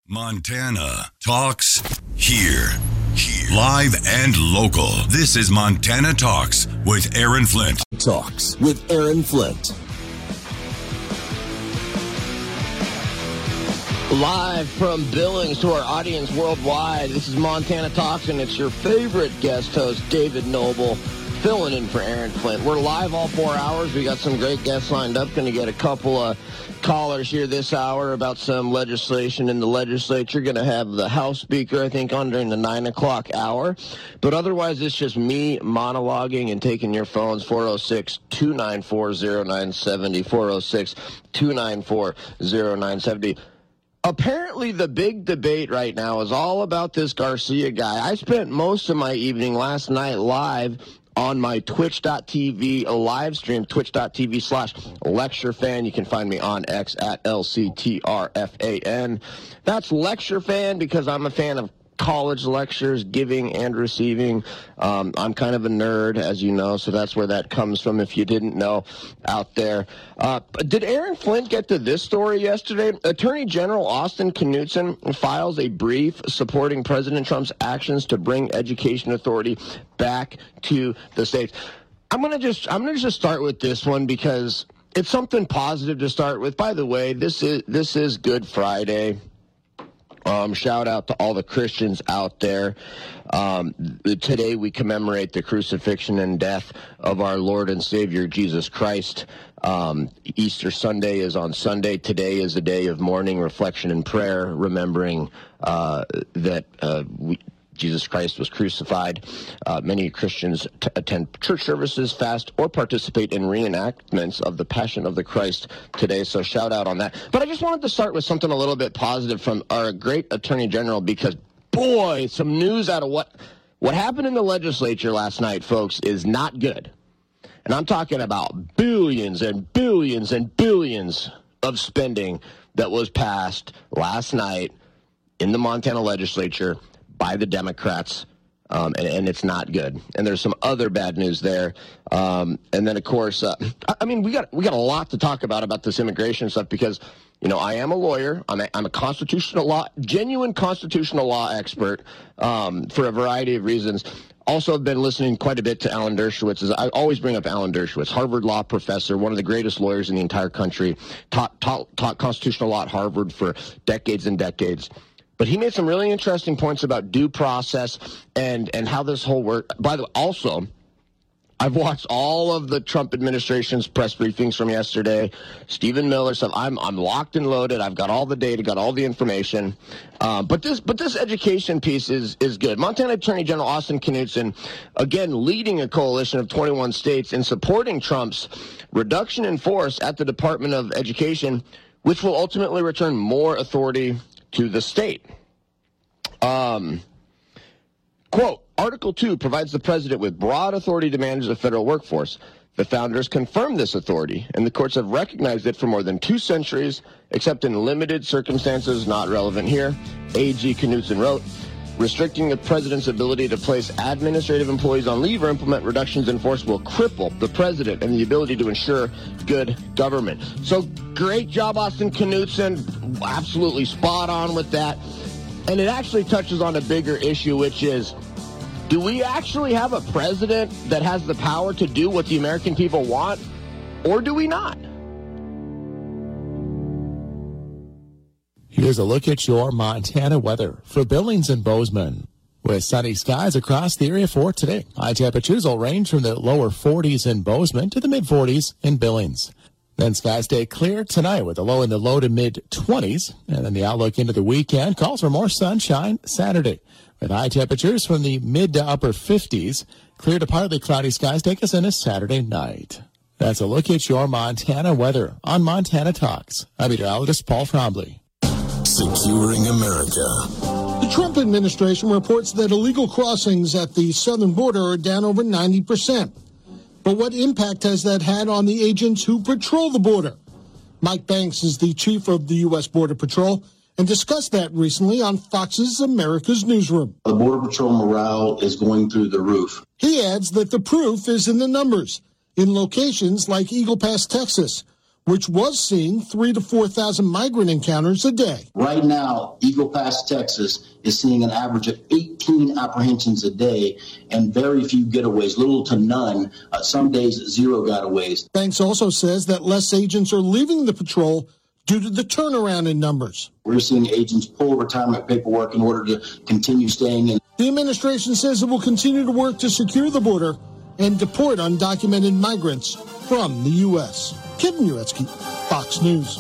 Montana Talks here. Live and local. This is Montana Talks with Aaron Flint. Talks with Aaron Flint. Live from Billings to our audience worldwide, this is Montana Talks, and it's your favorite guest host, David Noble, filling in for Aaron Flint. We're live all 4 hours. We got some great guests lined up. Going to get a couple of callers here this hour about some legislation in the legislature. Going to have the House Speaker, I think, on during the 9 o'clock hour. But otherwise, it's just me monologuing and taking your phones, 406-294-0970, 406-294-0970. Apparently, the big debate right now is all about this Garcia guy. I spent most of my evening last night live on my twitch.tv live stream, twitch.tv/LectureFan. You can find me on X at LCTRFAN. That's LectureFan because I'm a fan of college lectures, giving and receiving. I'm kind of a nerd, as you know, so that's where that comes from if you didn't know out there. Did Aaron Flint get to this story yesterday? Attorney General Austin Knudsen files a brief supporting President Trump's actions to bring education authority back to the states. I'm gonna just start with this one because it's something positive to start with. By the way, this is Good Friday. Shout out to all the Christians out there. Today we commemorate the crucifixion and death of our Lord and Savior Jesus Christ. Easter Sunday is on Sunday. Today is a day of mourning, reflection, and prayer, remembering that Jesus Christ was crucified. Many Christians attend church services, fast, or participate in reenactments of the Passion of the Christ today, so shout out on that. But I just wanted to start with something a little bit positive from our great Attorney General because, boy, some news out of what happened in the legislature last night, folks, is not good. And I'm talking about billions and billions and billions of spending that was passed last night in the Montana legislature by the Democrats, and it's not good. And there's some other bad news there. And then, of course, we got a lot to talk about this immigration stuff because, you know, I am a lawyer. I'm a genuine constitutional law expert for a variety of reasons. Also, I've been listening quite a bit to Alan Dershowitz. I always bring up Alan Dershowitz, Harvard law professor, one of the greatest lawyers in the entire country, taught constitutional law at Harvard for decades and decades. But he made some really interesting points about due process and how this whole work. By the way, also, I've watched all of the Trump administration's press briefings from yesterday. Stephen Miller stuff. I'm locked and loaded. I've got all the data, got all the information. But this education piece is good. Montana Attorney General Austin Knudsen, again, leading a coalition of 21 states in supporting Trump's reduction in force at the Department of Education, which will ultimately return more authority to the state. Quote, Article 2 provides the president with broad authority to manage the federal workforce. The founders confirmed this authority, and the courts have recognized it for more than 2 centuries, except in limited circumstances not relevant here. A.G. Knudsen wrote, restricting the president's ability to place administrative employees on leave or implement reductions in force will cripple the president and the ability to ensure good government. So great job, Austin Knudsen. Absolutely spot on with that. And it actually touches on a bigger issue, which is, do we actually have a president that has the power to do what the American people want, or do we not? Here's a look at your Montana weather for Billings and Bozeman. With sunny skies across the area for today, high temperatures will range from the lower 40s in Bozeman to the mid-40s in Billings. Then skies stay clear tonight with a low in the low to mid-20s. And then the outlook into the weekend calls for more sunshine Saturday, with high temperatures from the mid to upper 50s. Clear to partly cloudy skies take us into Saturday night. That's a look at your Montana weather on Montana Talks. I'm meteorologist Paul Trombley. Securing America. The Trump administration reports that illegal crossings at the southern border are down over 90%. But what impact has that had on the agents who patrol the border? Mike Banks is the chief of the U.S. Border Patrol and discussed that recently on Fox's America's Newsroom. The Border Patrol morale is going through the roof. He adds that the proof is in the numbers, in locations like Eagle Pass, Texas, which was seeing 3,000 to 4,000 migrant encounters a day. Right now, Eagle Pass, Texas is seeing an average of 18 apprehensions a day and very few getaways, little to none. Some days, 0 getaways. Banks also says that less agents are leaving the patrol due to the turnaround in numbers. We're seeing agents pull retirement paperwork in order to continue staying in. The administration says it will continue to work to secure the border and deport undocumented migrants from the U.S. Kevin Uretsky, Fox News.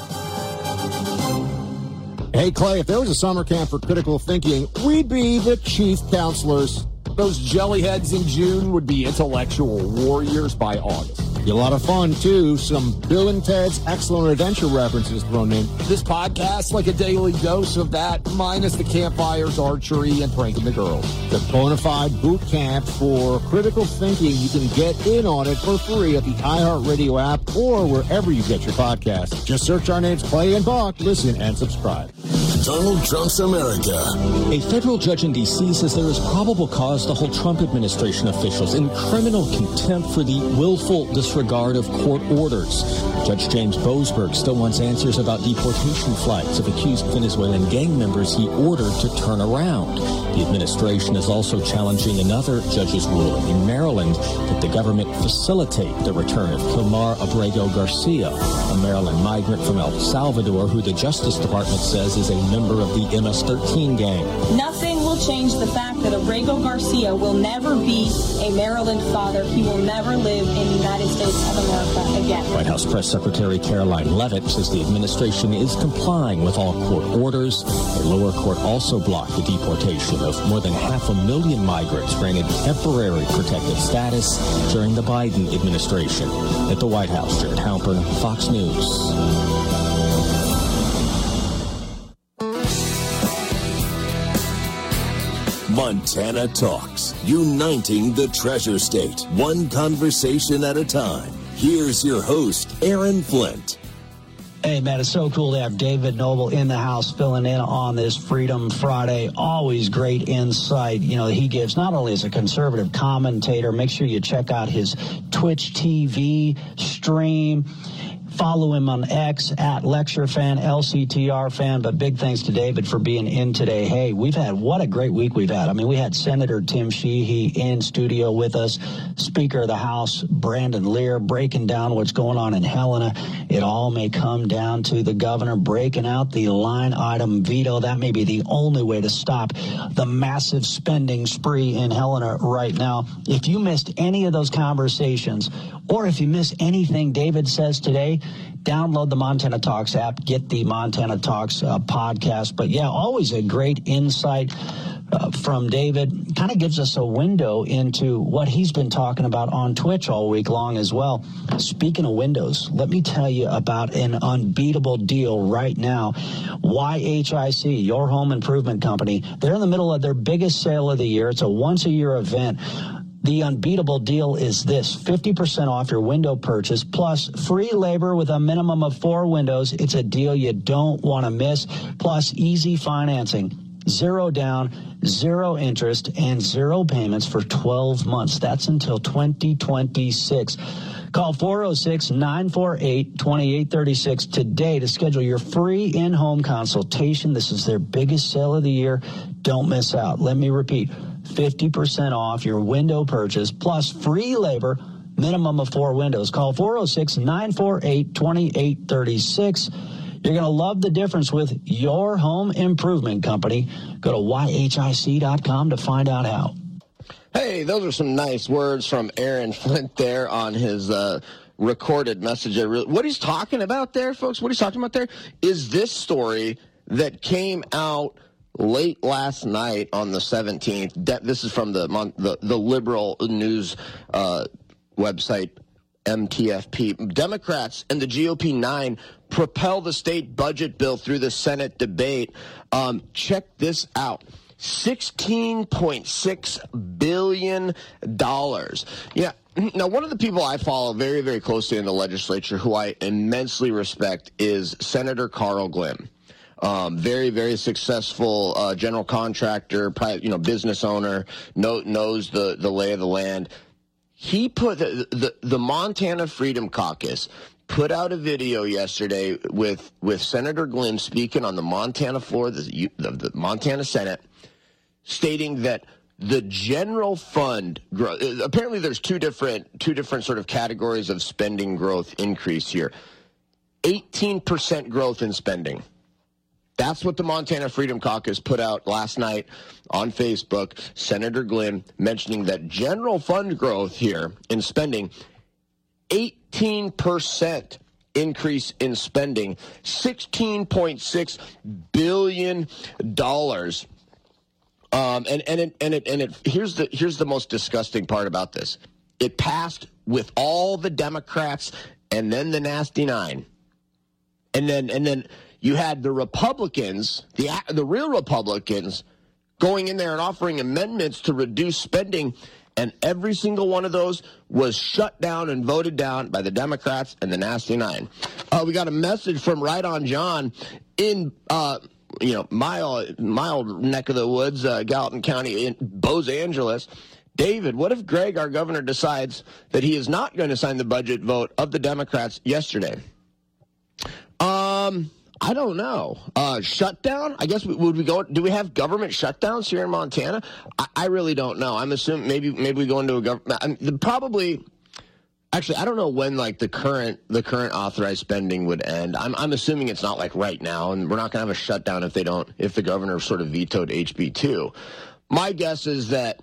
Hey, Clay, if there was a summer camp for critical thinking, we'd be the chief counselors. Those jellyheads in June would be intellectual warriors by August. Be a lot of fun, too. Some Bill and Ted's Excellent Adventure references thrown in. This podcast, like a daily dose of that, minus the campfires, archery, and pranking the girls. The bona fide boot camp for critical thinking. You can get in on it for free at the iHeartRadio app or wherever you get your podcasts. Just search our names, Clay and Buck, listen, and subscribe. Donald Trump's America. A federal judge in D.C. says there is probable cause to hold Trump administration officials in criminal contempt for the willful disregard of court orders. Judge James Boasberg still wants answers about deportation flights of accused Venezuelan gang members he ordered to turn around. The administration is also challenging another judge's ruling in Maryland that the government facilitate the return of Kilmar Abrego Garcia, a Maryland migrant from El Salvador who the Justice Department says is a member of the MS-13 gang. Nothing will change the fact that Abrego Garcia will never be a Maryland father. He will never live in the United States of America again. White House Press Secretary Caroline Leavitt says the administration is complying with all court orders. A lower court also blocked the deportation of more than 500,000 migrants granted temporary protected status during the Biden administration. At the White House, Jared Halpern, Fox News. Montana Talks, uniting the Treasure State, one conversation at a time. Here's your host, Aaron Flint. Hey, man, it's so cool to have David Noble in the house filling in on this Freedom Friday. Always great insight, he gives not only as a conservative commentator. Make sure you check out his Twitch TV stream. Follow him on X at LectureFan, LCTR fan. But big thanks to David for being in today. Hey, what a great week we've had. I mean, we had Senator Tim Sheehy in studio with us, Speaker of the House Brandon Lear breaking down what's going on in Helena. It all may come down to the governor breaking out the line item veto. That may be the only way to stop the massive spending spree in Helena right now. If you missed any of those conversations, or if you missed anything David says today, download the Montana Talks app, get the Montana Talks podcast. But yeah, always a great insight from David. Kind of gives us a window into what he's been talking about on Twitch all week long as well. Speaking of windows, let me tell you about an unbeatable deal right now. YHIC, Your Home Improvement Company, they're in the middle of their biggest sale of the year. It's a once-a-year event. The unbeatable deal is this: 50% off your window purchase plus free labor with a minimum of 4 windows. It's a deal you don't want to miss. Plus easy financing, 0 down, 0 interest, and 0 payments for 12 months. That's until 2026. Call 406-948-2836 today to schedule your free in-home consultation. This is their biggest sale of the year. Don't miss out. Let me repeat. 50% off your window purchase plus free labor, minimum of 4 windows. Call 406-948-2836. You're going to love the difference with Your Home Improvement Company. Go to yhic.com to find out how. Hey, those are some nice words from Aaron Flint there on his recorded message. What he's talking about there, folks, what he's talking about there is this story that came out late last night on the 17th. This is from the liberal news website, MTFP. Democrats and the GOP 9 propel the state budget bill through the Senate debate. Check this out. $16.6 billion. Yeah. Now, one of the people I follow very, very closely in the legislature who I immensely respect is Senator Carl Glimm. Very, very successful general contractor, business owner, knows the lay of the land. He put the Montana Freedom Caucus put out a video yesterday with Senator Glenn speaking on the Montana floor, the Montana Senate, stating that the general fund growth, apparently there's two different sort of categories of spending growth increase here. 18% growth in spending. That's what the Montana Freedom Caucus put out last night on Facebook. Senator Glenn mentioning that general fund growth here in spending, 18% increase in spending, $16.6 billion. Here's the most disgusting part about this. It passed with all the Democrats and then the nasty nine. And then you had the Republicans, the real Republicans, going in there and offering amendments to reduce spending, and every single one of those was shut down and voted down by the Democrats and the nasty nine. We got a message from Right On John in my old neck of the woods, Gallatin County, in Los Angeles. David, what if Greg, our governor, decides that he is not going to sign the budget vote of the Democrats yesterday? I don't know. Shutdown? I guess would we go? Do we have government shutdowns here in Montana? I really don't know. I'm assuming maybe we go into a government. Probably. Actually, I don't know when the current authorized spending would end. I'm assuming it's not like right now, and we're not going to have a shutdown if the governor sort of vetoed HB 2. My guess is that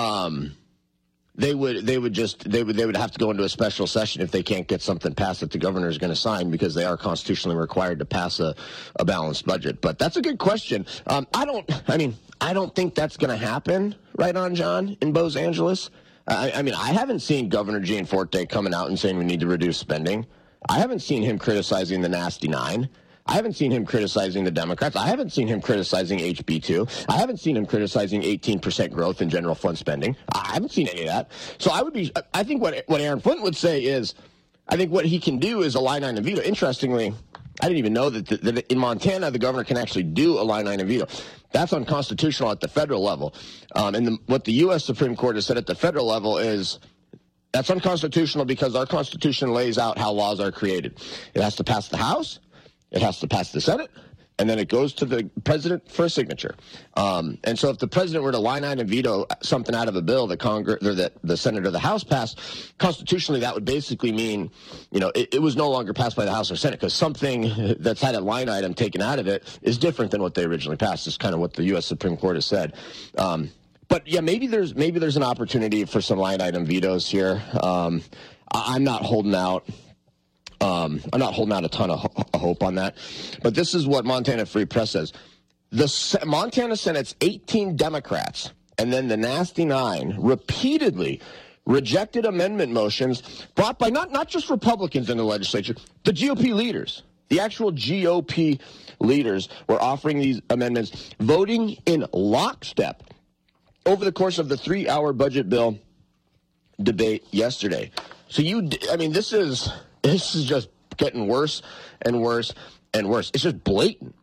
they would have to go into a special session if they can't get something passed that the governor is going to sign, because they are constitutionally required to pass a balanced budget. But that's a good question. I don't think that's going to happen, Right On John, in Los Angeles. I haven't seen Governor Gianforte coming out and saying we need to reduce spending. I haven't seen him criticizing the nasty nine. I haven't seen him criticizing the Democrats. I haven't seen him criticizing HB 2. I haven't seen him criticizing 18% growth in general fund spending. I haven't seen any of that. So I think what Aaron Flint would say is, I think what he can do is a line item veto. Interestingly, I didn't even know that in Montana the governor can actually do a line item veto. That's unconstitutional at the federal level. What the U.S. Supreme Court has said at the federal level is that's unconstitutional because our Constitution lays out how laws are created. It has to pass the House, it has to pass the Senate, and then it goes to the president for a signature. And so if the president were to line item veto something out of a bill that Congress or that the Senate or the House passed, constitutionally that would basically mean, it was no longer passed by the House or Senate, because something that's had a line item taken out of it is different than what they originally passed. Is kind of what the U.S. Supreme Court has said. But yeah, maybe there's an opportunity for some line item vetoes here. I'm not holding out. I'm not holding out a ton of hope on that. But this is what Montana Free Press says. The Montana Senate's 18 Democrats and then the nasty nine repeatedly rejected amendment motions brought by not just Republicans in the legislature, the GOP leaders. The actual GOP leaders were offering these amendments, voting in lockstep over the course of the 3-hour budget bill debate yesterday. So this is just getting worse and worse and worse. It's just blatant.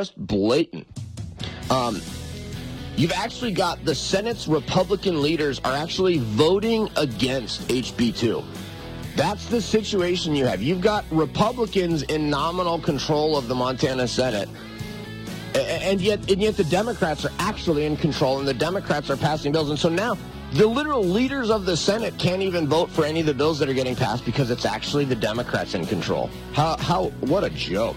You've actually got the Senate's Republican leaders are actually voting against HB 2. That's the situation you have. You've got Republicans in nominal control of the Montana Senate, and yet the Democrats are actually in control, and the Democrats are passing bills. And so now the literal leaders of the Senate can't even vote for any of the bills that are getting passed because it's actually the Democrats in control. What a joke.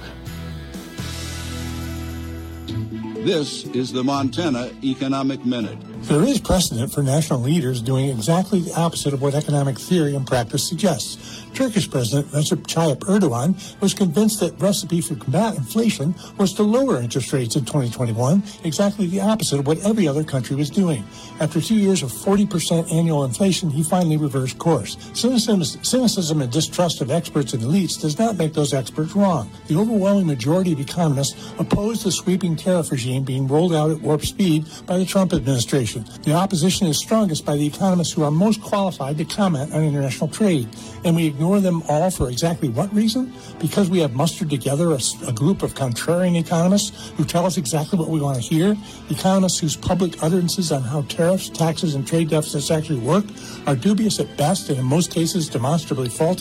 This is the Montana Economic Minute. There is precedent for national leaders doing exactly the opposite of what economic theory and practice suggests. Turkish President Recep Tayyip Erdogan was convinced that recipe for combat inflation was to lower interest rates in 2021, exactly the opposite of what every other country was doing. After 2 years of 40% annual inflation, he finally reversed course. Cynicism and distrust of experts and elites does not make those experts wrong. The overwhelming majority of economists oppose the sweeping tariff regime being rolled out at warp speed by the Trump administration. The opposition is strongest by the economists who are most qualified to comment on international trade. And we ignore them all for exactly what reason? Because we have mustered together a group of contrarian economists who tell us exactly what we want to hear, economists whose public utterances on how tariffs, taxes, and trade deficits actually work are dubious at best and in most cases demonstrably faulty.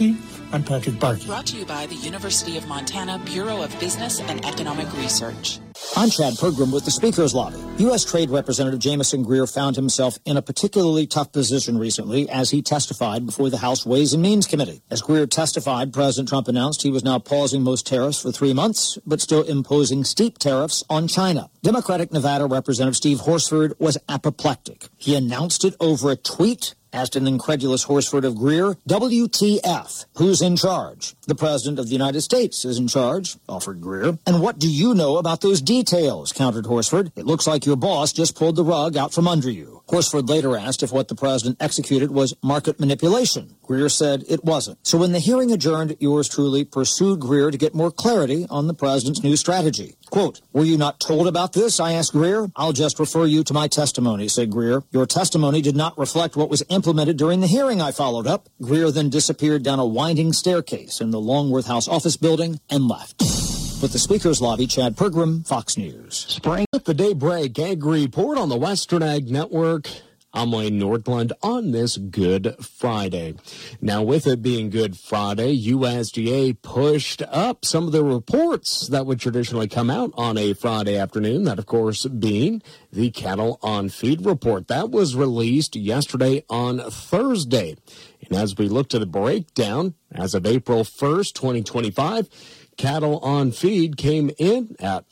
I'm Patrick Barkey. Brought to you by the University of Montana Bureau of Business and Economic Research. I'm Chad Pergram with the Speaker's Lobby. U.S. Trade Representative Jamison Greer found himself in a particularly tough position recently as he testified before the House Ways and Means Committee. As Greer testified, President Trump announced he was now pausing most tariffs for 3 months, but still imposing steep tariffs on China. Democratic Nevada Representative Steve Horsford was apoplectic. He announced it over a tweet. Asked an incredulous Horsford of Greer, WTF, who's in charge? The President of the United States is in charge, offered Greer. And what do you know about those details, countered Horsford. It looks like your boss just pulled the rug out from under you. Horsford later asked if what the President executed was market manipulation. Greer said it wasn't. So when the hearing adjourned, yours truly pursued Greer to get more clarity on the President's new strategy. Quote, were you not told about this? I asked Greer. I'll just refer you to my testimony, said Greer. Your testimony did not reflect what was implemented during the hearing, I followed up. Greer then disappeared down a winding staircase in the Longworth House office building and left. With the Speaker's Lobby, Chad Pergram, Fox News. Spring at the daybreak ag report on the Western Ag Network. I'm Wayne Nordlund on this Good Friday. Now, with it being Good Friday, USDA pushed up some of the reports that would traditionally come out on a Friday afternoon, that, of course, being the Cattle on Feed report. That was released yesterday on Thursday. And as we look to the breakdown, as of April 1st, 2025, cattle on feed came in at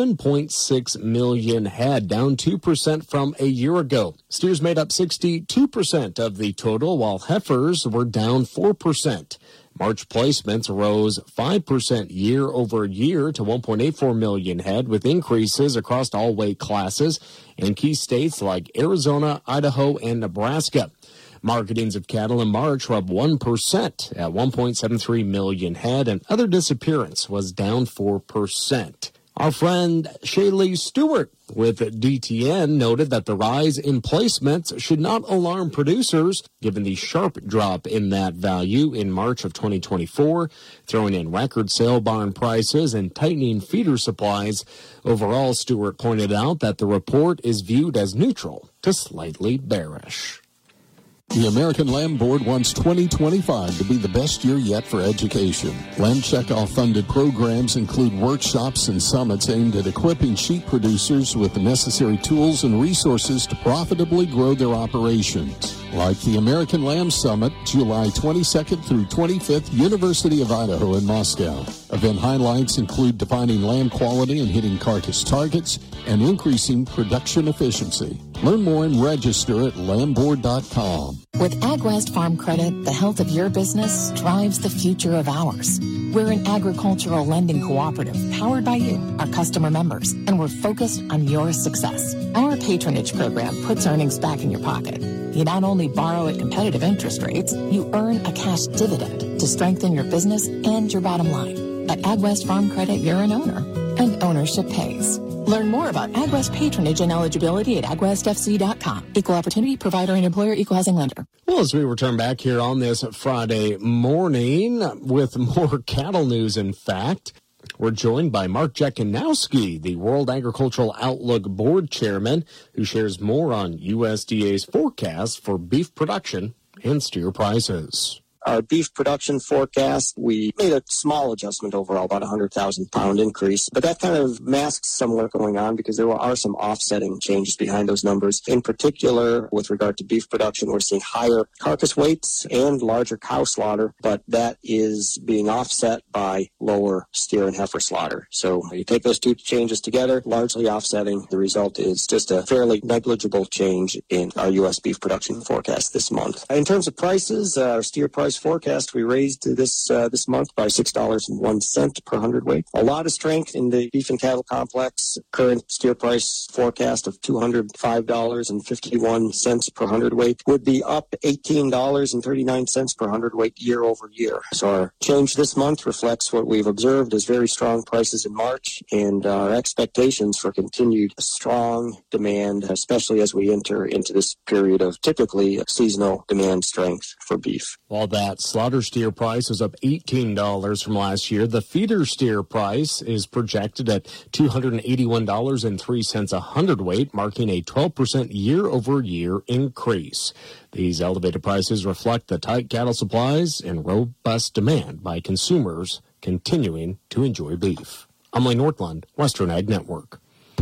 11.6 million head, down 2% from a year ago. Steers made up 62% of the total, while heifers were down 4%. March placements rose 5% year over year to 1.84 million head, with increases across all weight classes in key states like Arizona, Idaho, and Nebraska. Marketings of cattle in March were up 1% at 1.73 million head, and other disappearance was down 4%. Our friend Shaylee Stewart with DTN noted that the rise in placements should not alarm producers, given the sharp drop in that value in March of 2024, throwing in record sale barn prices and tightening feeder supplies. Overall, Stewart pointed out that the report is viewed as neutral to slightly bearish. The American Lamb Board wants 2025 to be the best year yet for education. Lamb Checkoff-funded programs include workshops and summits aimed at equipping sheep producers with the necessary tools and resources to profitably grow their operations. Like the American Lamb Summit, July 22nd through 25th, University of Idaho in Moscow. Event highlights include defining lamb quality and hitting carcass targets and increasing production efficiency. Learn more and register at lambboard.com. With AgWest Farm Credit, the health of your business drives the future of ours. We're an agricultural lending cooperative powered by you, our customer members, and we're focused on your success. Our patronage program puts earnings back in your pocket. You not only borrow at competitive interest rates, you earn a cash dividend to strengthen your business and your bottom line. At AgWest Farm Credit, you're an owner, and ownership pays. Learn more about AgWest patronage and eligibility at agwestfc.com. Equal opportunity provider and employer, equal housing lender. Well, as we return back here on this Friday morning with more cattle news, in fact, we're joined by Mark Jekanowski, the World Agricultural Outlook Board Chairman, who shares more on USDA's forecast for beef production and steer prices. Our beef production forecast, we made a small adjustment overall, about 100,000 pound increase, but that kind of masks some work going on because there are some offsetting changes behind those numbers. In particular, with regard to beef production, we're seeing higher carcass weights and larger cow slaughter, but that is being offset by lower steer and heifer slaughter. So you take those two changes together, largely offsetting. The result is just a fairly negligible change in our U.S. beef production forecast this month. In terms of prices, our steer price forecast we raised this month by $6.01 per hundredweight. A lot of strength in the beef and cattle complex. Current steer price forecast of $205.51 per hundredweight would be up $18.39 per hundredweight year over year. So our change this month reflects what we've observed as very strong prices in March and our expectations for continued strong demand, especially as we enter into this period of typically seasonal demand strength for beef. Well, that slaughter steer price is up $18 from last year. The feeder steer price is projected at $281.03 a hundredweight, marking a 12% year-over-year increase. These elevated prices reflect the tight cattle supplies and robust demand by consumers continuing to enjoy beef. I'm Lane Northland, Western Ag Network.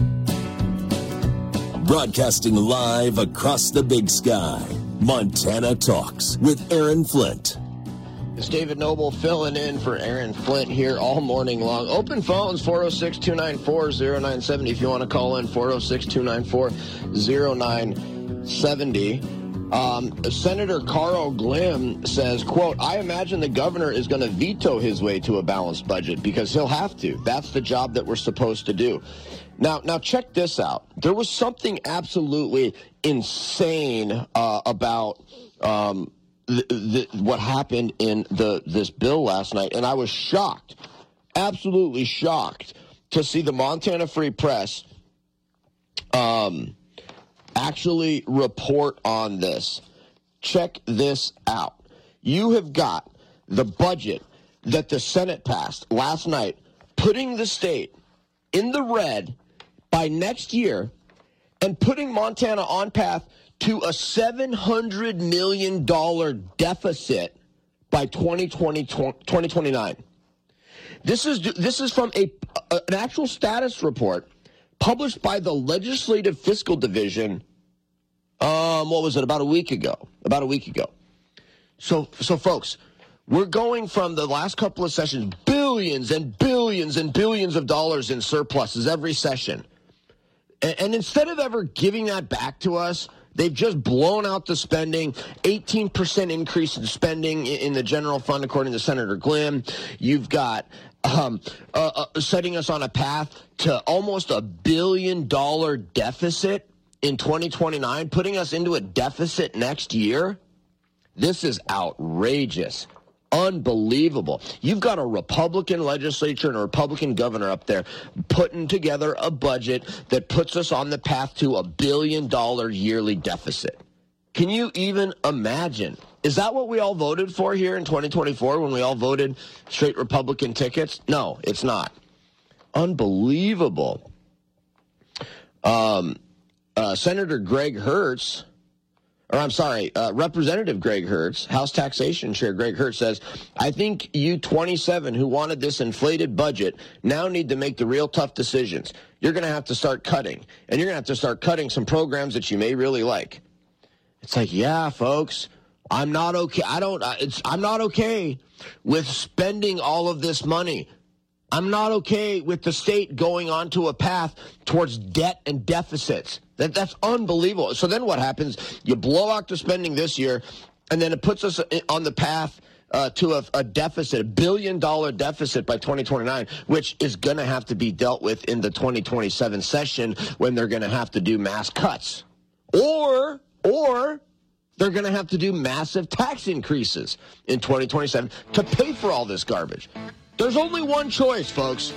Broadcasting live across the Big Sky, Montana Talks with Aaron Flint. It's David Noble filling in for Aaron Flint here all morning long. Open phones, 406-294-0970 if you want to call in, 406-294-0970. Senator Carl Glimm says, quote, I imagine the governor is going to veto his way to a balanced budget because he'll have to. That's the job that we're supposed to do. Now check this out. There was something absolutely insane about what happened in this bill last night, and I was shocked, absolutely shocked, to see the Montana Free Press actually report on this. Check this out. You have got the budget that the Senate passed last night, putting the state in the red by next year and putting Montana on path to a $700 million deficit by 2029. This is from an actual status report published by the Legislative Fiscal Division, about a week ago. So folks, we're going from the last couple of sessions, billions and billions and billions of dollars in surpluses every session. And instead of ever giving that back to us, they've just blown out the spending, 18% increase in spending in the general fund, according to Senator Glimm. You've got setting us on a path to almost $1 billion deficit in 2029, putting us into a deficit next year. This is outrageous. Unbelievable. You've got a Republican legislature and a Republican governor up there putting together a budget that puts us on the path to $1 billion yearly deficit. Can you even imagine? Is that what we all voted for here in 2024 when we all voted straight Republican tickets? No, it's not. Unbelievable. Senator Greg Hertz, Representative Greg Hertz, House Taxation Chair Greg Hertz says, I think you 27 who wanted this inflated budget now need to make the real tough decisions. You're going to have to start cutting, and you're going to have to start cutting some programs that you may really like. It's like, yeah, folks, I'm not okay. I'm not okay with spending all of this money. I'm not okay with the state going onto a path towards debt and deficits. That's unbelievable. So then what happens? You blow out the spending this year, and then it puts us on the path to a deficit, $1 billion deficit by 2029, which is going to have to be dealt with in the 2027 session when they're going to have to do mass cuts. Or they're going to have to do massive tax increases in 2027 to pay for all this garbage. There's only one choice, folks.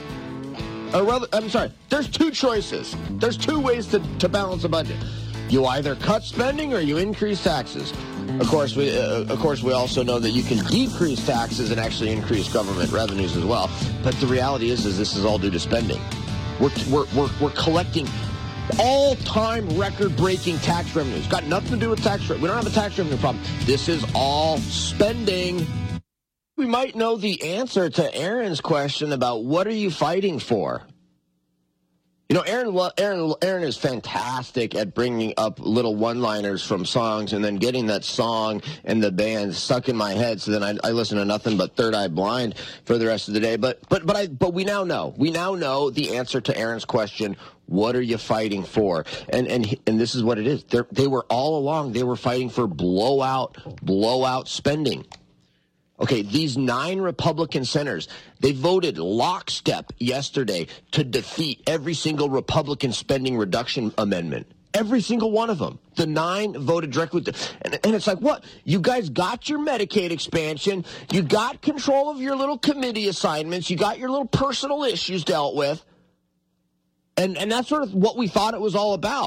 There's two choices. There's two ways to balance a budget. You either cut spending or you increase taxes. Of course, we also know that you can decrease taxes and actually increase government revenues as well. But the reality is this is all due to spending. We're collecting all-time record-breaking tax revenues. Got nothing to do with tax revenue. We don't have a tax revenue problem. This is all spending. We might know the answer to Aaron's question about what are you fighting for? You know, Aaron is fantastic at bringing up little one-liners from songs and then getting that song and the band stuck in my head. So then I listen to nothing but Third Eye Blind for the rest of the day. But we now know. We now know the answer to Aaron's question. What are you fighting for? And this is what it is. They were all along. They were fighting for blowout spending. Okay, these 9 Republican senators, they voted lockstep yesterday to defeat every single Republican spending reduction amendment. Every single one of them. The 9 voted directly with and it's like, what? You guys got your Medicaid expansion. You got control of your little committee assignments. You got your little personal issues dealt with. And that's sort of what we thought it was all about.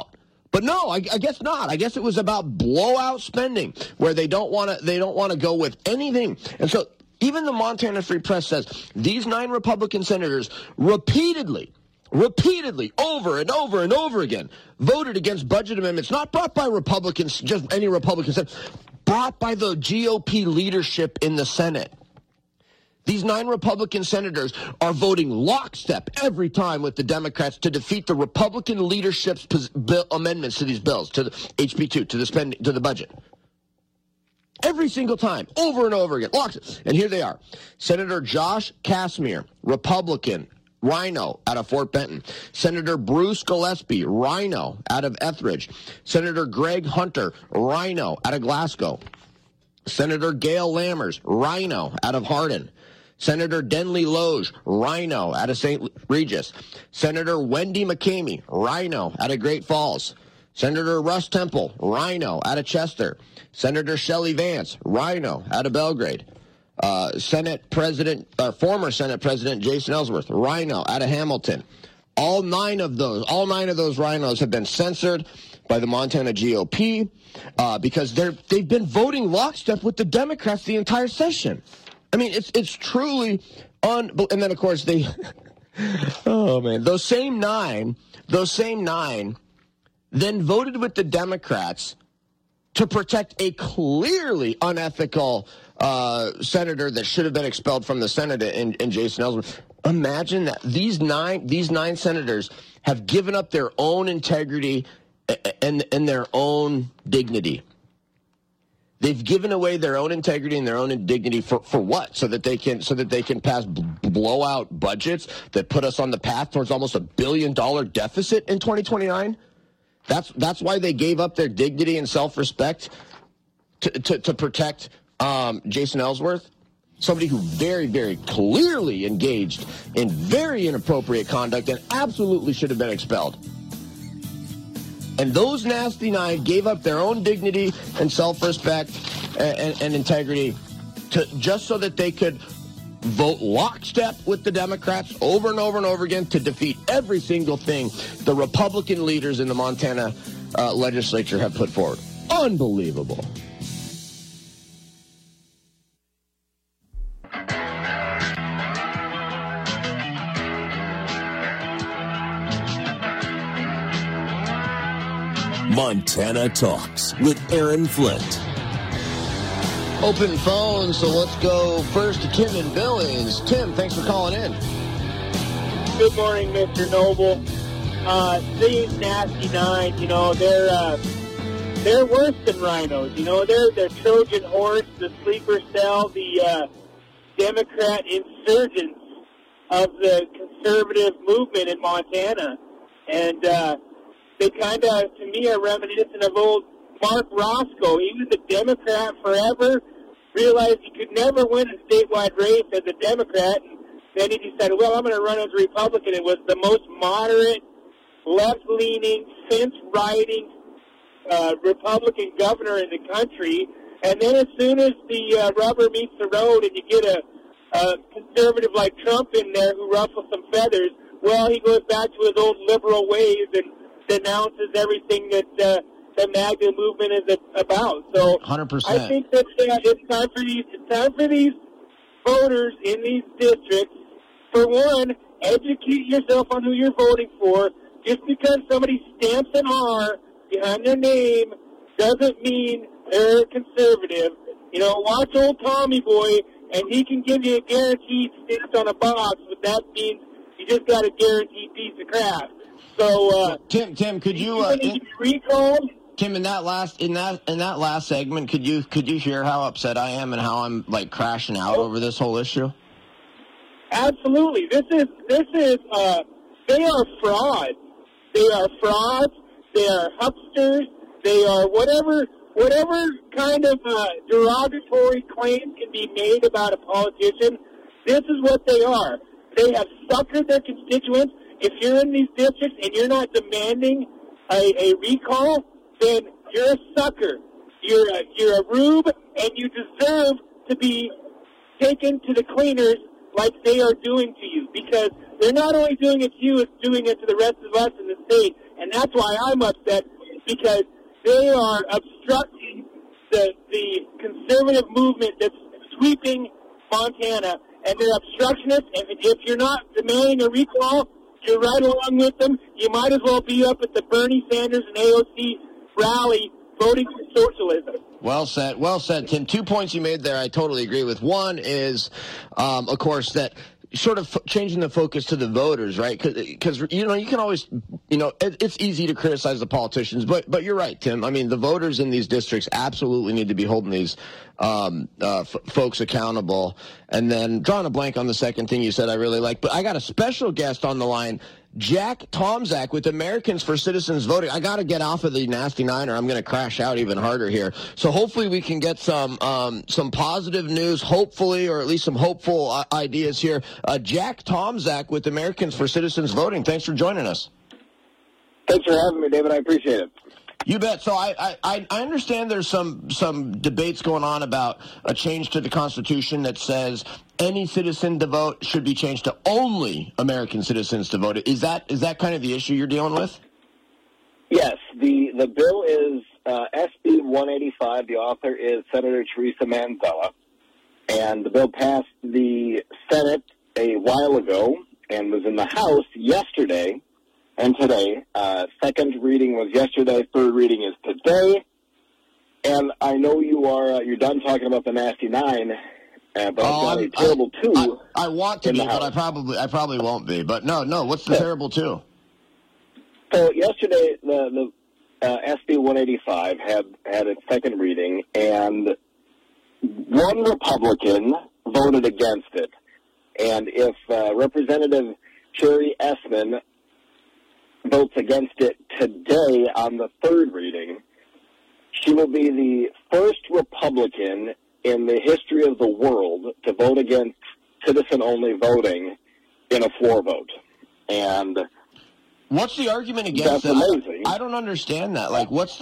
But no, I guess not. I guess it was about blowout spending, where they don't want to go with anything. And so even the Montana Free Press says these 9 Republican senators repeatedly, over and over and over again, voted against budget amendments not brought by Republicans, just any Republican senator, brought by the GOP leadership in the Senate. These 9 Republican senators are voting lockstep every time with the Democrats to defeat the Republican leadership's amendments to these bills, to the HB2, to the budget. Every single time, over and over again. Lockstep. And here they are. Senator Josh Casimir, Republican, Rhino, out of Fort Benton. Senator Bruce Gillespie, Rhino, out of Etheridge. Senator Greg Hunter, Rhino, out of Glasgow. Senator Gail Lammers, Rhino, out of Hardin. Senator Denley Loge, Rhino, out of St. Regis. Senator Wendy McCamey, Rhino, out of Great Falls. Senator Russ Temple, Rhino, out of Chester. Senator Shelley Vance, Rhino, out of Belgrade. Former Senate President Jason Ellsworth, Rhino, out of Hamilton. All nine of those rhinos have been censored by the Montana GOP because they've been voting lockstep with the Democrats the entire session. I mean, it's truly unbelievable. And then, of course, those same nine then voted with the Democrats to protect a clearly unethical senator that should have been expelled from the Senate in Jason Ellsworth. Imagine that these nine senators have given up their own integrity and their own dignity. They've given away their own integrity and their own dignity for what? So that they can pass blowout budgets that put us on the path towards almost $1 billion deficit in 2029. That's why they gave up their dignity and self-respect to protect Jason Ellsworth, somebody who very, very clearly engaged in very inappropriate conduct and absolutely should have been expelled. And those nasty nine gave up their own dignity and self-respect and integrity just so that they could vote lockstep with the Democrats over and over and over again to defeat every single thing the Republican leaders in the Montana legislature have put forward. Unbelievable. Montana Talks with Aaron Flint. Open phone, so let's go first to Tim in Billings. Tim, thanks for calling in. Good morning, Mr. Noble. These nasty nine, they're worse than rhinos. They're Trojan horse, the sleeper cell, the Democrat insurgents of the conservative movement in Montana. And they kind of, to me, are reminiscent of old Mark Roscoe. He was a Democrat forever, realized he could never win a statewide race as a Democrat, and then he decided, well, I'm going to run as a Republican. It was the most moderate, left-leaning, fence-riding Republican governor in the country. And then as soon as the rubber meets the road and you get a conservative like Trump in there who ruffles some feathers, well, he goes back to his old liberal ways and denounces everything that the MAGA movement is about. So 100%. I think that it's time for these voters in these districts, for one, educate yourself on who you're voting for. Just because somebody stamps an R behind their name doesn't mean they're conservative. Watch old Tommy Boy, and he can give you a guaranteed stamp on a box, but that means you just got a guaranteed piece of crap. So, Tim, could you recalled? Tim, in that last segment, could you hear how upset I am and how I'm crashing out over this whole issue? Absolutely. This is they are frauds. They are frauds. They are hucksters. They are whatever kind of derogatory claims can be made about a politician. This is what they are. They have suckered their constituents. If you're in these districts and you're not demanding a recall, then you're a sucker. You're a rube, and you deserve to be taken to the cleaners like they are doing to you, because they're not only doing it to you, it's doing it to the rest of us in the state, and that's why I'm upset. because they are obstructing the conservative movement that's sweeping Montana, and they're obstructionists, and if you're not demanding a recall, you're right along with them. You might as well be up at the Bernie Sanders and AOC rally voting for socialism. Well said, Tim. 2 points you made there I totally agree with. One is, of course, that sort of changing the focus to the voters, right? Because you can always, it's easy to criticize the politicians, but you're right, Tim. I mean, the voters in these districts absolutely need to be holding these folks accountable. And then drawing a blank on the second thing you said I really like, but I got a special guest on the line, Jack Tomczak with Americans for Citizens Voting. I got to get off of the nasty nine or I'm going to crash out even harder here. So hopefully we can get some positive news, hopefully, or at least some hopeful ideas here. Jack Tomczak with Americans for Citizens Voting. Thanks for joining us. Thanks for having me, David. I appreciate it. You bet. So I understand there's some debates going on about a change to the Constitution that says any citizen to vote should be changed to only American citizens to vote. Is that kind of the issue you're dealing with? Yes. The bill is SB 185. The author is Senator Teresa Manzella. And the bill passed the Senate a while ago and was in the House yesterday and today. Second reading was yesterday. Third reading is today. And I know you're done talking about the nasty nine, but I've got a terrible two. I want to be, but I probably won't be. But no. What's the terrible two? So yesterday, the SB 185 had its second reading, and one Republican voted against it. And if Representative Sherry Essman votes against it today on the third reading, she will be the first Republican in the history of the world to vote against citizen-only voting in a floor vote. And what's the argument against that? That's amazing. I don't understand that.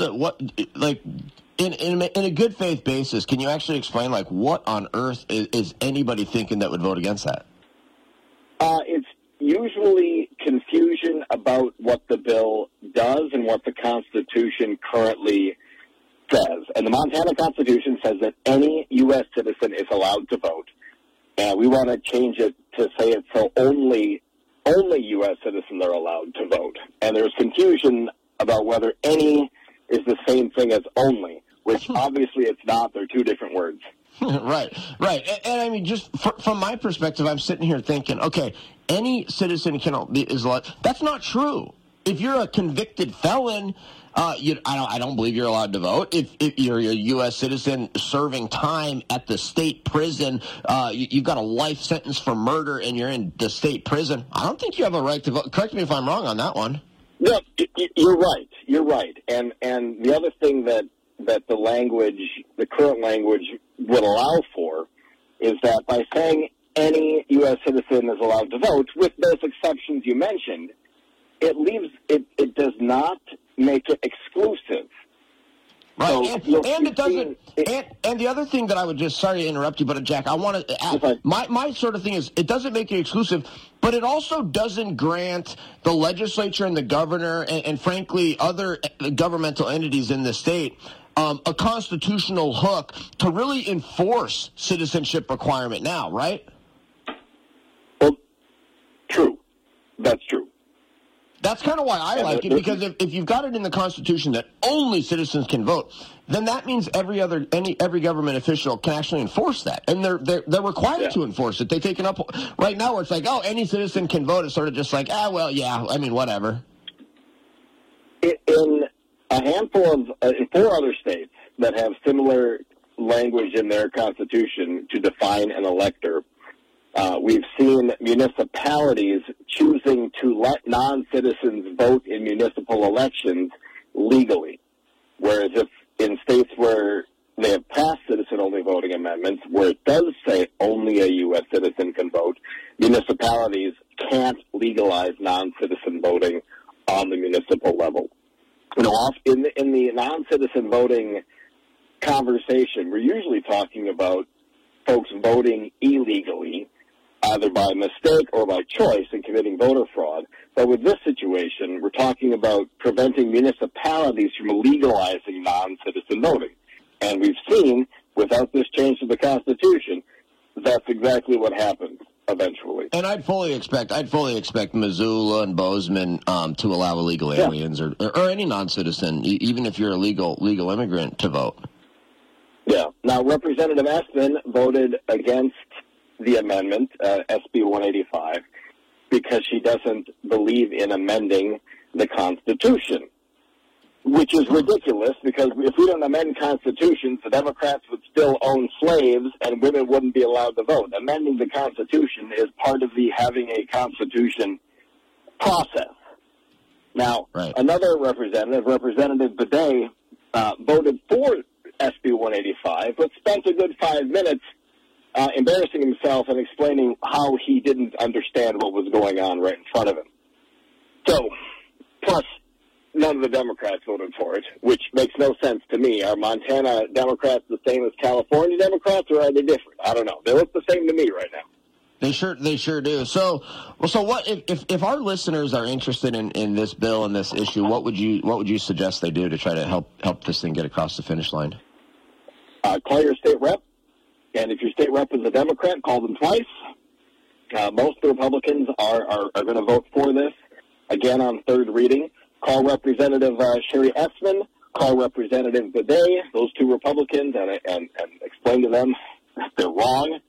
In a good faith basis, can you actually explain what on earth is anybody thinking that would vote against that? It's usually confusion about what the bill does and what the Constitution currently says. And the Montana Constitution says that any U.S. citizen is allowed to vote. And we want to change it to say it's so only U.S. citizens are allowed to vote. And there's confusion about whether any is the same thing as only, which obviously it's not. They're two different words. Right. And I mean, just from my perspective, I'm sitting here thinking, okay, any citizen is allowed. That's not true. If you're a convicted felon, I don't believe you're allowed to vote. If you're a U.S. citizen serving time at the state prison, you've got a life sentence for murder and you're in the state prison, I don't think you have a right to vote. Correct me if I'm wrong on that one. No, you're right. You're right. And the other thing that the current language would allow for is that by saying any U.S. citizen is allowed to vote, with those exceptions you mentioned, it does not make it exclusive. Right, So and it doesn't. And the other thing that I would just, sorry to interrupt you, but Jack, I want to add, my sort of thing is it doesn't make it exclusive, but it also doesn't grant the legislature and the governor and frankly other governmental entities in the state a constitutional hook to really enforce citizenship requirement now, right? Well, true. That's true. That's kind of why I like it, because if you've got it in the Constitution that only citizens can vote, then that means every government official can actually enforce that, and they're required to enforce it. They take it up right now where it's like, oh, any citizen can vote. It's sort of just like, whatever. In a handful in 4 other states that have similar language in their Constitution to define an elector, we've seen municipalities choosing to let non-citizens vote in municipal elections legally. Whereas if in states where they have passed citizen-only voting amendments, where it does say only a U.S. citizen can vote, municipalities can't legalize non-citizen voting on the municipal level. In the non-citizen voting conversation, we're usually talking about folks voting illegally. either by mistake or by choice in committing voter fraud. But with this situation, we're talking about preventing municipalities from legalizing non-citizen voting. And we've seen, without this change to the Constitution, that's exactly what happened eventually. And I'd fully expect Missoula and Bozeman to allow illegal aliens or any non-citizen, even if you're a legal immigrant, to vote. Yeah. Now, Representative Espin voted against the amendment, SB 185, because she doesn't believe in amending the Constitution, which is ridiculous, because if we don't amend constitutions, the Democrats would still own slaves and women wouldn't be allowed to vote. Amending the Constitution is part of the having a Constitution process. Now, another representative, Representative Bidet, voted for SB 185, but spent a good 5 minutes embarrassing himself and explaining how he didn't understand what was going on right in front of him. So, plus, none of the Democrats voted for it, which makes no sense to me. Are Montana Democrats the same as California Democrats, or are they different? I don't know. They look the same to me right now. They sure do. So what if our listeners are interested in this bill and this issue? What would you suggest they do to try to help this thing get across the finish line? Call your state rep, and if your state rep is a Democrat, call them twice. Most Republicans are going to vote for this again on third reading. Call Representative Sherry Espin, call Representative Bidet, those two Republicans, and explain to them that they're wrong.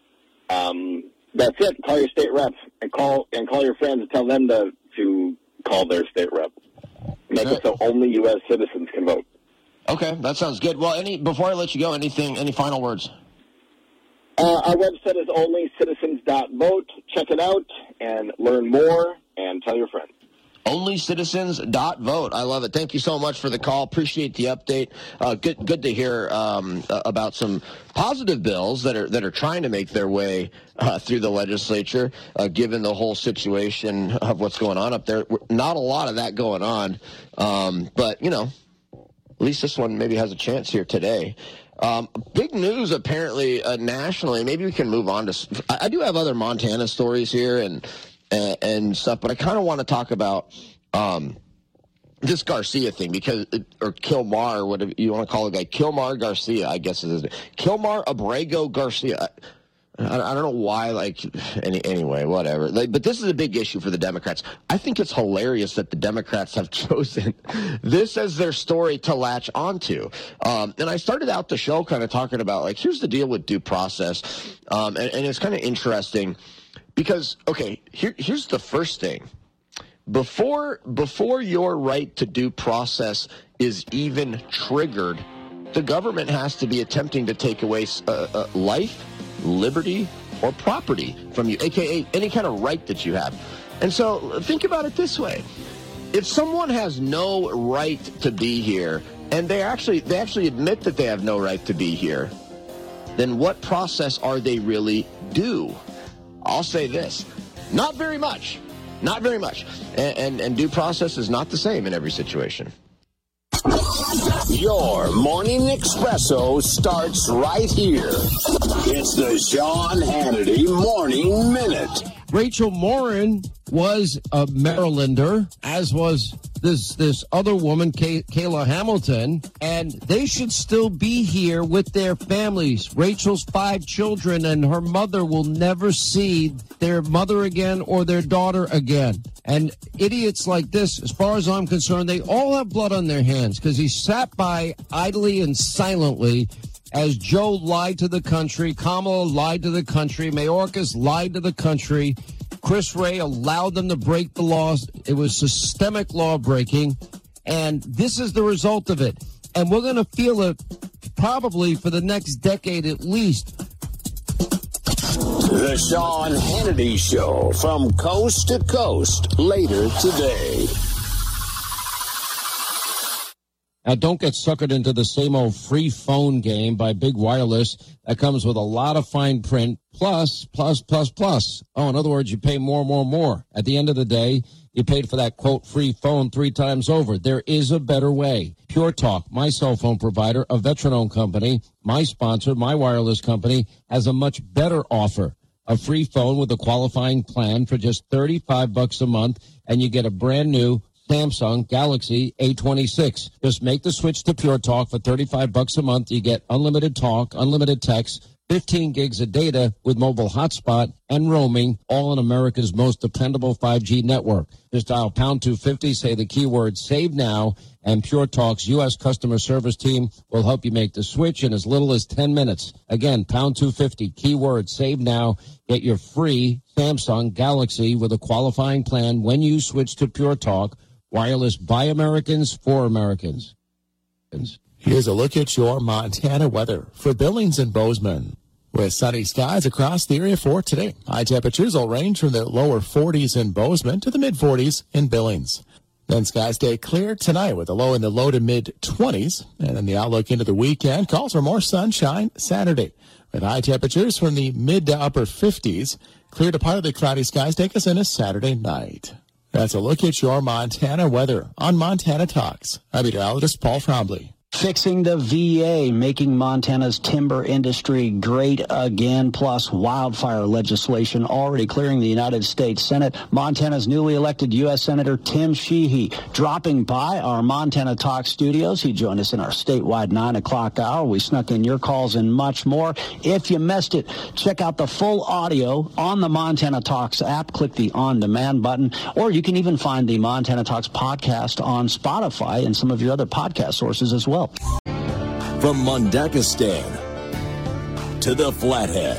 That's it. Call your state rep and call your friends and tell them to call their state rep. Make it so only U.S. citizens can vote. Okay, that sounds good. Well, before I let you go, any final words? Our website is onlycitizens.vote. Check it out and learn more, and tell your friends. Onlycitizens.vote. I love it. Thank you so much for the call. Appreciate the update. Good to hear about some positive bills that are trying to make their way through the legislature, given the whole situation of what's going on up there. Not a lot of that going on, but at least this one maybe has a chance here today. Big news apparently nationally. Maybe we can move on to. I do have other Montana stories here and stuff, but I kind of want to talk about this Garcia thing or Kilmar, whatever you want to call the guy, Kilmar Garcia, I guess it is. Kilmar Abrego Garcia. I don't know why, anyway, whatever. But this is a big issue for the Democrats. I think it's hilarious that the Democrats have chosen this as their story to latch onto. And I started out the show kind of talking about, here's the deal with due process. And it's kind of interesting because, okay, here's the first thing. Before your right to due process is even triggered, the government has to be attempting to take away life, liberty, or property from you, a.k.a. any kind of right that you have. And so think about it this way. If someone has no right to be here, and they actually admit that they have no right to be here, then what process are they really due? I'll say this. Not very much. Not very much. And due process is not the same in every situation. Your morning espresso starts right here. It's the Sean Hannity Morning Minute. Rachel Morin was a Marylander, as was this other woman, Kayla Hamilton, and they should still be here with their families. Rachel's 5 children, and her mother will never see their mother again or their daughter again. And idiots like this, as far as I'm concerned, they all have blood on their hands because he sat by idly and silently as Joe lied to the country, Kamala lied to the country, Mayorkas lied to the country, Chris Wray allowed them to break the laws. It was systemic law breaking, and this is the result of it. And we're going to feel it probably for the next decade at least. The Sean Hannity Show from coast to coast later today. Now, don't get suckered into the same old free phone game by Big Wireless. That comes with a lot of fine print, plus. Oh, in other words, you pay more. At the end of the day, you paid for that, quote, free phone 3 times over. There is a better way. Pure Talk, my cell phone provider, a veteran-owned company, my sponsor, my wireless company, has a much better offer. a free phone with a qualifying plan for just $35 a month, and you get a brand new Samsung Galaxy A26. Just make the switch to Pure Talk for $35 a month. You get unlimited talk, unlimited text, 15 gigs of data with mobile hotspot and roaming, all on America's most dependable 5G network. Just dial pound 250, say the keyword save now, and Pure Talk's U.S. customer service team will help you make the switch in as little as 10 minutes. Again, pound 250, keyword save now. Get your free Samsung Galaxy with a qualifying plan when you switch to Pure Talk. Wireless by Americans for Americans. Here's a look at your Montana weather for Billings and Bozeman. With sunny skies across the area for today. High temperatures will range from the lower 40s in Bozeman to the mid-40s in Billings. Then skies stay clear tonight with a low in the low to mid-20s. And then the outlook into the weekend calls for more sunshine Saturday, with high temperatures from the mid to upper 50s. Clear to partly cloudy skies take us into Saturday night. That's a look at your Montana weather on Montana Talks. I'm meteorologist Paul Trombley. Fixing the VA, making Montana's timber industry great again, plus wildfire legislation already clearing the United States Senate. Montana's newly elected U.S. Senator Tim Sheehy dropping by our Montana Talk studios. He joined us in our statewide 9 o'clock hour. We snuck in your calls and much more. If you missed it, check out the full audio on the Montana Talks app. Click the on-demand button, or you can even find the Montana Talks podcast on Spotify and some of your other podcast sources as well. From Mundakistan to the Flathead,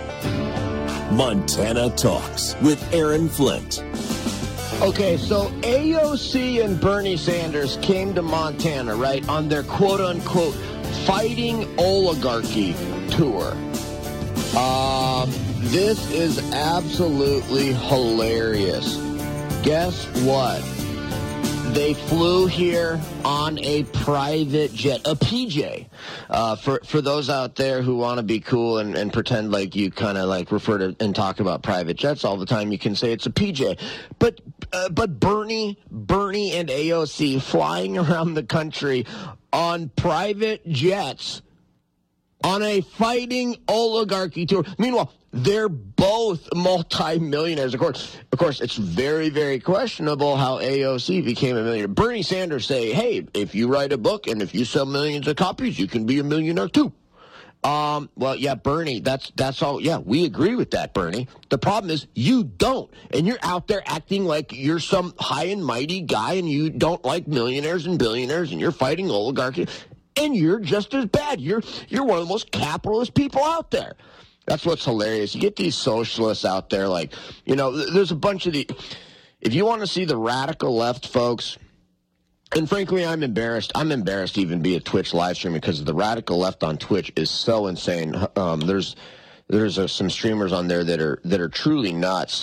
Montana Talks with Aaron Flint. Okay, so AOC and Bernie Sanders came to Montana, right, on their quote-unquote fighting oligarchy tour. This is absolutely hilarious. Guess what? They flew here on a private jet, a PJ. For those out there who want to be cool and pretend like you kind of like refer to and talk about private jets all the time, you can say it's a PJ. But Bernie and AOC flying around the country on private jets on a fighting oligarchy tour. Meanwhile, they're both multi-millionaires. Of course, it's very, very questionable how AOC became a millionaire. Bernie Sanders say, hey, if you write a book and if you sell millions of copies, you can be a millionaire too. Well, yeah, Bernie, that's all. Yeah, we agree with that, Bernie. The problem is you don't. And you're out there acting like you're some high and mighty guy and you don't like millionaires and billionaires and you're fighting oligarchy. And you're just as bad. You're one of the most capitalist people out there. That's what's hilarious. You get these socialists out there like, you know, there's a bunch of if you want to see the radical left, folks, and frankly, I'm embarrassed. I'm embarrassed to even be a Twitch live stream because the radical left on Twitch is so insane. There's some streamers on there that are truly nuts.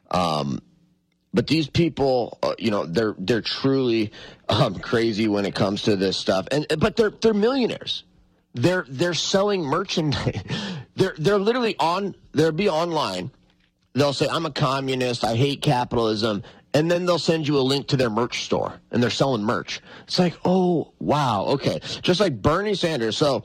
But these people, you know, they're truly crazy when it comes to this stuff. But they're millionaires. They're selling merchandise. They're literally they'll be online. They'll say, I'm a communist. I hate capitalism. And then they'll send you a link to their merch store, and they're selling merch. It's like, oh, wow, okay. Just like Bernie Sanders. So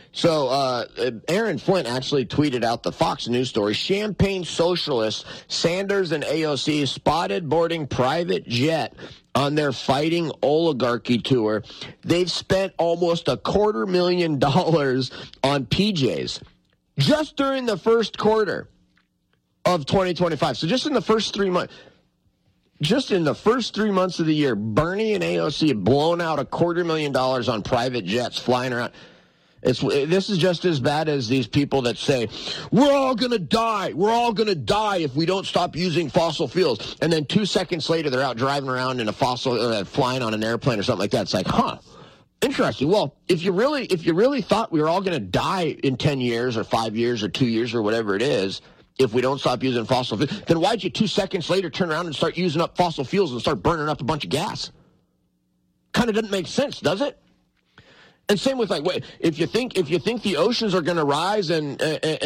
Aaron Flint actually tweeted out the Fox News story. Champagne socialists, Sanders and AOC spotted boarding private jet on their fighting oligarchy tour. They've spent almost $250,000 on PJs just during the first quarter of 2025. So just in the first 3 months. Just in the first 3 months of the year, Bernie and AOC have blown out $250,000 on private jets flying around. This is just as bad as these people that say, we're all going to die. We're all going to die if we don't stop using fossil fuels. And then 2 seconds later, they're out driving around in a flying on an airplane or something like that. It's like, huh, interesting. Well, if you really thought we were all going to die in 10 years or 5 years or 2 years or whatever it is, if we don't stop using fossil fuels, then why'd you 2 seconds later turn around and start using up fossil fuels and start burning up a bunch of gas? Kind of doesn't make sense, does it? And same with if you think the oceans are going to rise and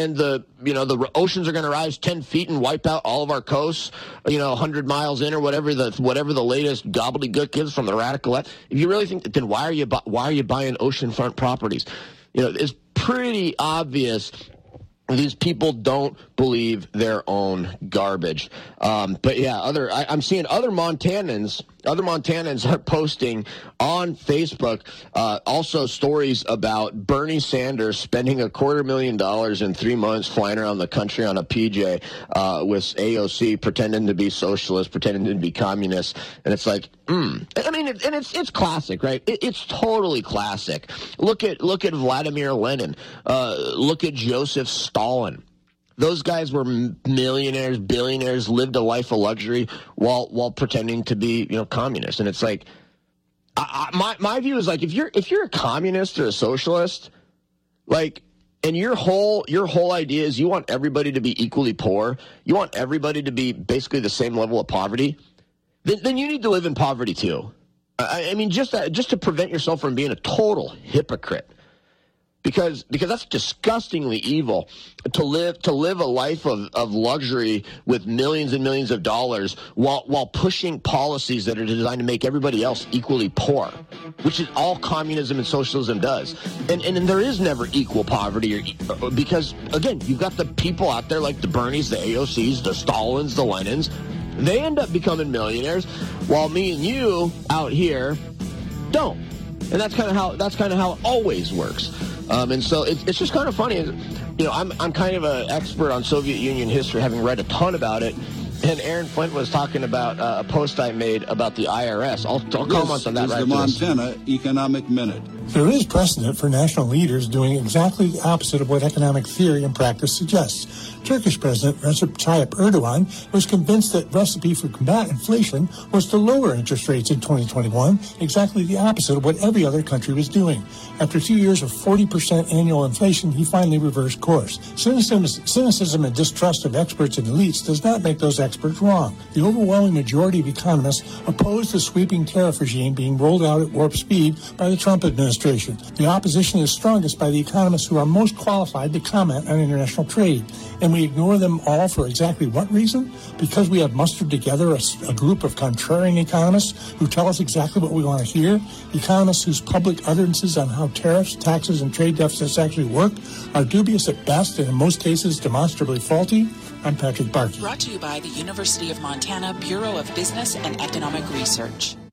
the oceans are going to rise 10 feet and wipe out all of our coasts, 100 miles in or whatever the latest gobbledygook is from the radical left. If you really think that, then why are you buying oceanfront properties? It's pretty obvious These people don't believe their own garbage. But yeah, I'm seeing other Montanans are posting on Facebook also stories about Bernie Sanders spending $250,000 in 3 months flying around the country on a PJ with AOC, pretending to be socialist, pretending to be communist. And it's like, I mean, and it's classic, right? It's totally classic. Look at Vladimir Lenin. Look at Joseph Stalin. Those guys were millionaires, billionaires, lived a life of luxury while pretending to be, communist. And it's like, my view is like, if you're a communist or a socialist, like, and your whole idea is you want everybody to be equally poor, you want everybody to be basically the same level of poverty, then you need to live in poverty too. I mean, just to prevent yourself from being a total hypocrite. Because that's disgustingly evil to live a life of luxury with millions and millions of dollars while pushing policies that are designed to make everybody else equally poor, which is all communism and socialism does. And there is never equal poverty because, again, you've got the people out there like the Bernies, the AOCs, the Stalins, the Lenins. They end up becoming millionaires while me and you out here don't. And that's kind of how it always works. And so it's just kind of funny. I'm kind of an expert on Soviet Union history, having read a ton about it. And Aaron Flint was talking about a post I made about the IRS. I'll comment on that right now. This is the Montana Economic Minute. There is precedent for national leaders doing exactly the opposite of what economic theory and practice suggests. Turkish President Recep Tayyip Erdogan was convinced that recipe for combat inflation was to lower interest rates in 2021, exactly the opposite of what every other country was doing. After 2 years of 40% annual inflation, he finally reversed course. Cynicism and distrust of experts and elites does not make those experts wrong. The overwhelming majority of economists oppose the sweeping tariff regime being rolled out at warp speed by the Trump administration. The opposition is strongest by the economists who are most qualified to comment on international trade. And we ignore them all for exactly what reason? Because we have mustered together a group of contrarian economists who tell us exactly what we want to hear, economists whose public utterances on how tariffs, taxes, and trade deficits actually work are dubious at best and in most cases demonstrably faulty. I'm Patrick Barkey. Brought to you by the University of Montana Bureau of Business and Economic Research.